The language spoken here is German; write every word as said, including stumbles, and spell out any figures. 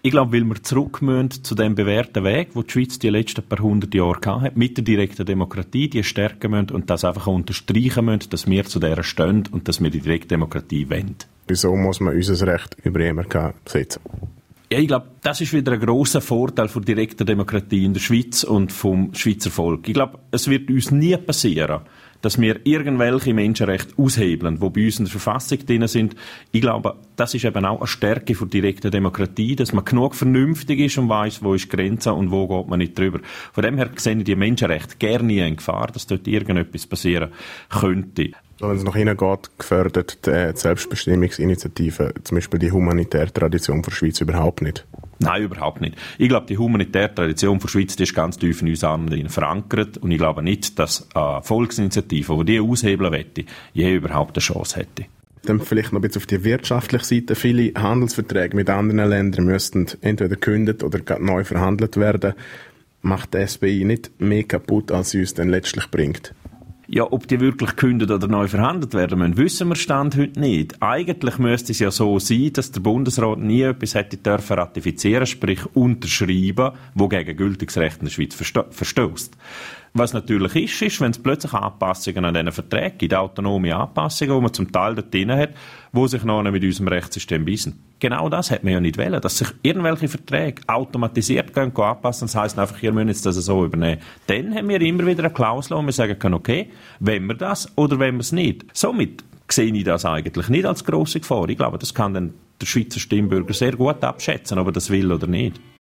Ich glaube, weil wir zurück müssen zu dem bewährten Weg, den die Schweiz die letzten paar hundert Jahre hatte, mit der direkten Demokratie, die stärken müssen und das einfach unterstreichen müssen, dass wir zu dieser stehen und dass wir die direkte Demokratie wollen. Wieso muss man unser Recht über E M R K setzen? Ja, ich glaube, das ist wieder ein grosser Vorteil von direkter Demokratie in der Schweiz und vom Schweizer Volk. Ich glaube, es wird uns nie passieren, dass wir irgendwelche Menschenrechte aushebeln, die bei uns in der Verfassung drin sind. Ich glaube, das ist eben auch eine Stärke von direkter Demokratie, dass man genug vernünftig ist und weiss, wo ist die Grenze und wo geht man nicht drüber. Von dem her sehen die Menschenrechte gerne nie in Gefahr, dass dort irgendetwas passieren könnte. So, wenn es nach innen geht, gefördert die Selbstbestimmungsinitiative, zum Beispiel die humanitäre Tradition der Schweiz, überhaupt nicht? Nein, überhaupt nicht. Ich glaube, die humanitäre Tradition der Schweiz, die ist ganz tief in uns allen verankert und ich glaube nicht, dass eine Volksinitiative, die die aushebeln möchte, je überhaupt eine Chance hätte. Dann vielleicht noch ein bisschen auf die wirtschaftliche Seite. Viele Handelsverträge mit anderen Ländern müssten entweder gekündigt oder neu verhandelt werden. Macht die S B I nicht mehr kaputt, als sie uns dann letztlich bringt? Ja, ob die wirklich gekündigt oder neu verhandelt werden müssen, wissen wir Stand heute nicht. Eigentlich müsste es ja so sein, dass der Bundesrat nie etwas hätte dürfen ratifizieren, sprich unterschreiben, wo gegen gültiges Recht in der Schweiz verstößt. Was natürlich ist, ist, wenn es plötzlich Anpassungen an diesen Verträgen gibt, autonome Anpassungen, die man zum Teil dort drin hat, die sich noch mit unserem Rechtssystem beißen. Genau das hat man ja nicht wollen, dass sich irgendwelche Verträge automatisiert gehen, gehen anpassen. Das heisst einfach, ihr müsst jetzt das so übernehmen. Dann haben wir immer wieder eine Klausel, wo wir sagen können, okay, wollen wir das oder wollen wir es nicht. Somit sehe ich das eigentlich nicht als grosse Gefahr. Ich glaube, das kann dann der Schweizer Stimmbürger sehr gut abschätzen, ob er das will oder nicht.